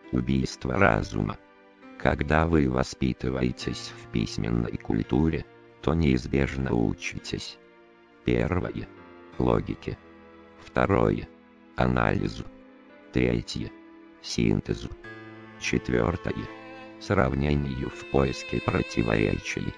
убийство разума. Когда вы воспитываетесь в письменной культуре, то неизбежно учитесь. Первое — логике. Второе — анализу. Третье — синтезу. Четвертое — сравнению в поиске противоречий.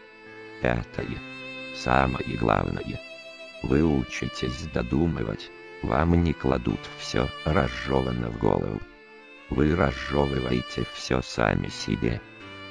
Пятое — самое главное — вы учитесь додумывать, вам не кладут все разжевано в голову. Вы разжевываете все сами себе.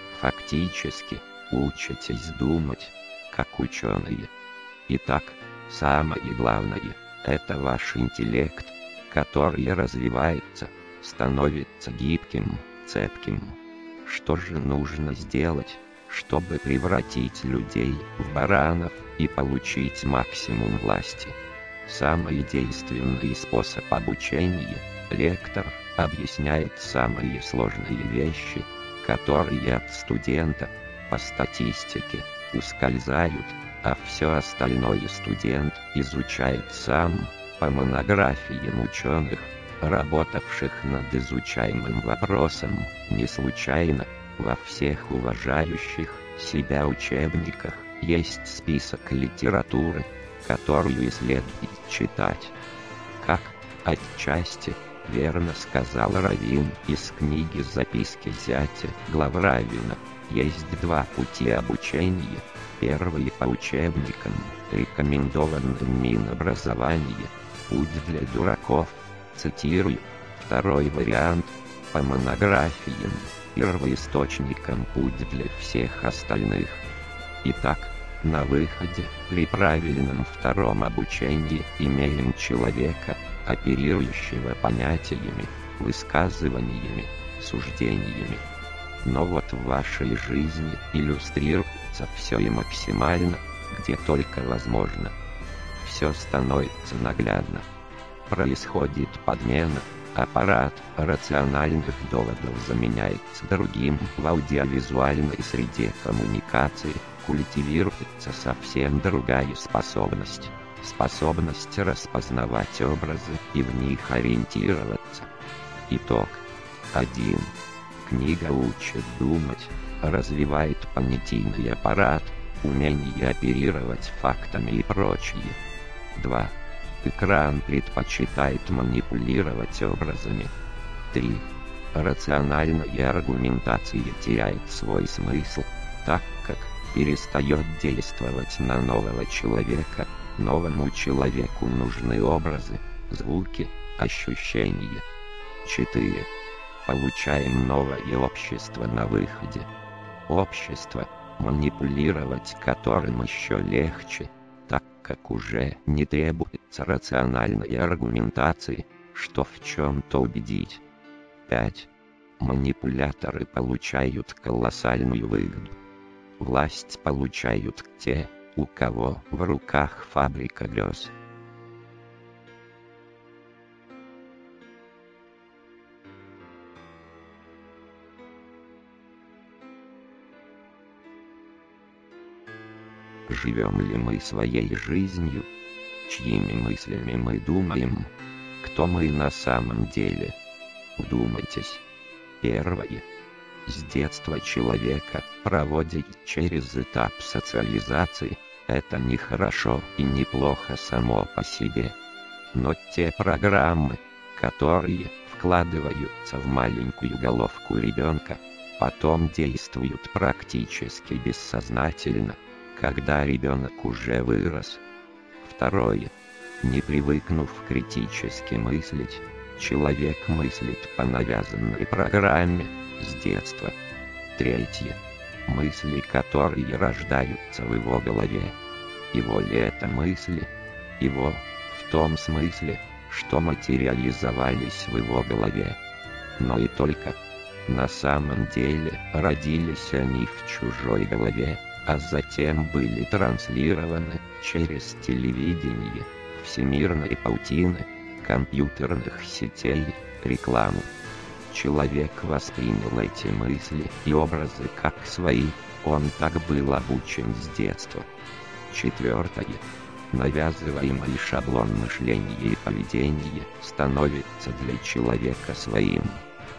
Фактически, учитесь думать, как ученые. Итак, самое главное — это ваш интеллект, который развивается, становится гибким, цепким. Что же нужно сделать, чтобы превратить людей в баранов и получить максимум власти? Самый действенный способ обучения — лектор объясняет самые сложные вещи, которые от студента, по статистике, ускользают, а все остальное студент изучает сам, по монографиям ученых, работавших над изучаемым вопросом. Не случайно во всех уважающих себя учебниках есть список литературы, которую следует читать. Как, отчасти, верно сказал Раввин из книги «Записки зятя» Главраввина, есть два пути обучения. Первый по учебникам, рекомендованным Минобразования, путь для дураков, цитирую. Второй вариант — по монографиям, первоисточникам, путь для всех остальных. Итак, на выходе, при правильном втором обучении, имеем человека, оперирующего понятиями, высказываниями, суждениями. Но вот в вашей жизни иллюстрируется все и максимально, где только возможно. Все становится наглядно. Происходит подмена, аппарат рациональных доводов заменяется другим. В аудиовизуальной среде коммуникации культивируется совсем другая способность. Способность распознавать образы и в них ориентироваться. Итог. 1. Книга учит думать, развивает понятийный аппарат, умение оперировать фактами и прочее. 2. Экран предпочитает манипулировать образами. 3. Рациональная аргументация теряет свой смысл, так как перестает действовать на нового человека. Новому человеку нужны образы, звуки, ощущения. 4. Получаем новое общество на выходе. Общество, манипулировать которым еще легче, так как уже не требуется рациональной аргументации, что в чем-то убедить. 5. Манипуляторы получают колоссальную выгоду. Власть получают те, у кого в руках фабрика грез. Живем ли мы своей жизнью? Чьими мыслями мы думаем? Кто мы на самом деле? Вдумайтесь. Первое. С детства человека проводят через этап социализации. Это не хорошо и не плохо само по себе. Но те программы, которые вкладываются в маленькую головку ребенка, потом действуют практически бессознательно, когда ребенок уже вырос. Второе. Не привыкнув критически мыслить, человек мыслит по навязанной программе с детства. Третье. Мысли, которые рождаются в его голове. Его ли это мысли? Его, в том смысле, что материализовались в его голове. Но и только. На самом деле, родились они в чужой голове, а затем были транслированы через телевидение, всемирной паутины, компьютерных сетей, рекламу. Человек воспринял эти мысли и образы как свои, он так был обучен с детства. Четвертое. Навязываемый шаблон мышления и поведения становится для человека своим.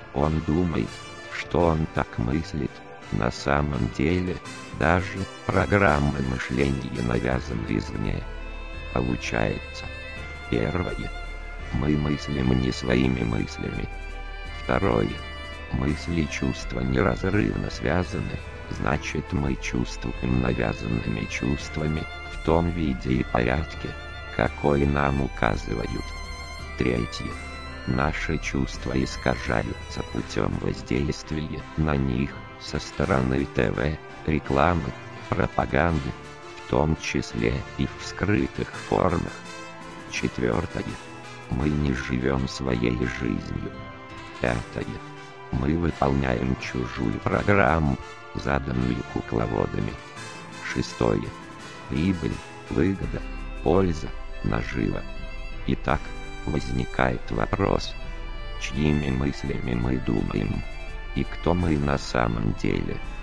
Он думает, что он так мыслит. На самом деле, даже программы мышления навязаны извне. Получается. Первое. Мы мыслим не своими мыслями. Второе. Мысли и чувства неразрывно связаны, значит мы чувствуем навязанными чувствами, в том виде и порядке, какой нам указывают. Третье. Наши чувства искажаются путем воздействия на них со стороны ТВ, рекламы, пропаганды, в том числе и в скрытых формах. Четвертое. Мы не живем своей жизнью. Пятое. Мы выполняем чужую программу, заданную кукловодами. Шестое. Прибыль, выгода, польза, нажива. Итак, возникает вопрос, чьими мыслями мы думаем, и кто мы на самом деле.